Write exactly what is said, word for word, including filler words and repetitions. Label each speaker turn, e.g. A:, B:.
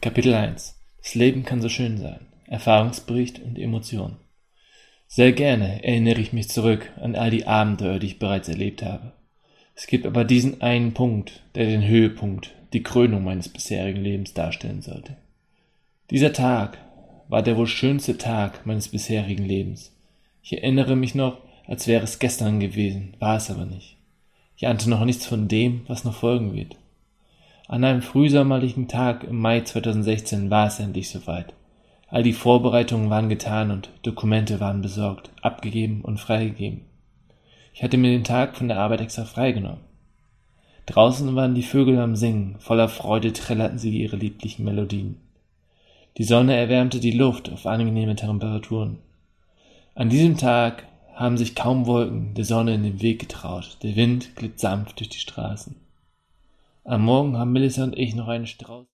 A: Kapitel eins. Das Leben kann so schön sein. Erfahrungsbericht und Emotion. Sehr gerne erinnere ich mich zurück an all die Abenteuer, die ich bereits erlebt habe. Es gibt aber diesen einen Punkt, der den Höhepunkt, die Krönung meines bisherigen Lebens darstellen sollte. Dieser Tag war der wohl schönste Tag meines bisherigen Lebens. Ich erinnere mich noch, als wäre es gestern gewesen, war es aber nicht. Ich ahnte noch nichts von dem, was noch folgen wird. An einem frühsommerlichen Tag im Mai zweitausendsechzehn war es endlich soweit. All die Vorbereitungen waren getan und Dokumente waren besorgt, abgegeben und freigegeben. Ich hatte mir den Tag von der Arbeit extra freigenommen. Draußen waren die Vögel am Singen, voller Freude trällerten sie ihre lieblichen Melodien. Die Sonne erwärmte die Luft auf angenehme Temperaturen. An diesem Tag haben sich kaum Wolken der Sonne in den Weg getraut, der Wind glitt sanft durch die Straßen. Am Morgen haben Melissa und ich noch einen Strauß